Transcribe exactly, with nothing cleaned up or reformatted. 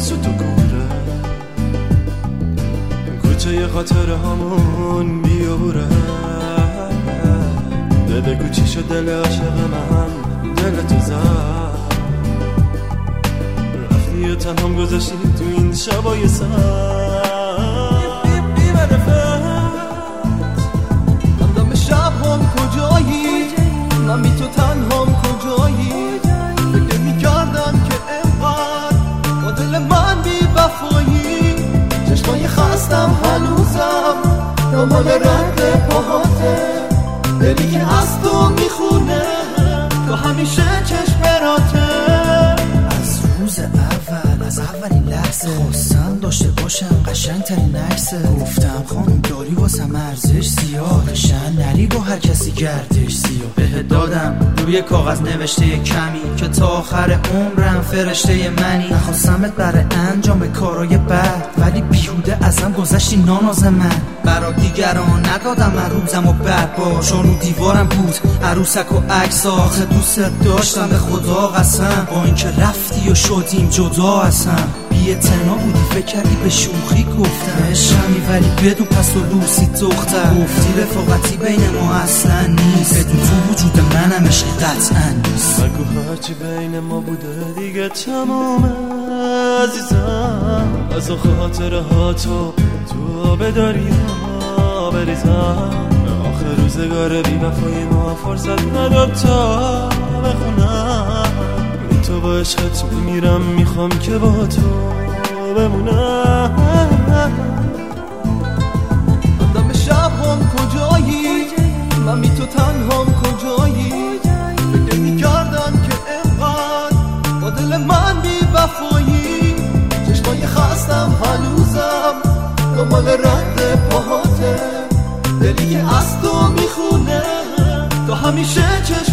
مثل تو کوره کوچه خاطر همون بیوره دل کوچی شد دل عاشق من دل تو زد رفتی و تنهام گذاشتی تو این شبای سر بی معرفت همدم شب هم کجایی من بی تو تنهام کجایی فکر میکردم که انقدر با دل من بی وفایی چشمای خستم هنوزم دنبال رد پاهاته دلی که از تو میخونه تو همیشه چشمراته از روز اول از اولین لحظه خواستم داشته باشم قشنگ ترین عکسه گفتم خانم داری واسم ارزش زیاد قشنگ نری با هر کسی گردش زیاد بهت دادم روی کاغذ نوشته کمی که تا آخر عمرم فرشته منی نخواستمت برای انجام کارای بد ولی بیهوده ازم گذشتی ناناز من برا دیگران ندادم من روزم و بد باش چون رو دیوارم بود عروسک و عکس آخه دوست داشتم به خدا قسم با اینکه رفتی و شدیم جدا هستم بی اعتنا بودی فکر کردی به شوخی گفتم عشقمی ولی بدون پس و لوسی دختر گفتی رفاقتی بین ما اصلا نیست بدون تو وجود منم عشق قطعا نیست بگو هرچی بین ما بوده دیگه تمومه عزیزم از خاطره ها تو تو به دریا بریزم آخر روزگار بی وفای ما فرصت نداد تا بخونم تو با عشقت میمیرم میخوام که با تو بمونم آدم شب هم کجایی من بی تو تنهام کجایی فکر میکردم که انقدر با دل من بی وفایی چشمای خستم هنوزم دنبال رد پاهاته دلی که از تو میخونه تو همیشه چشم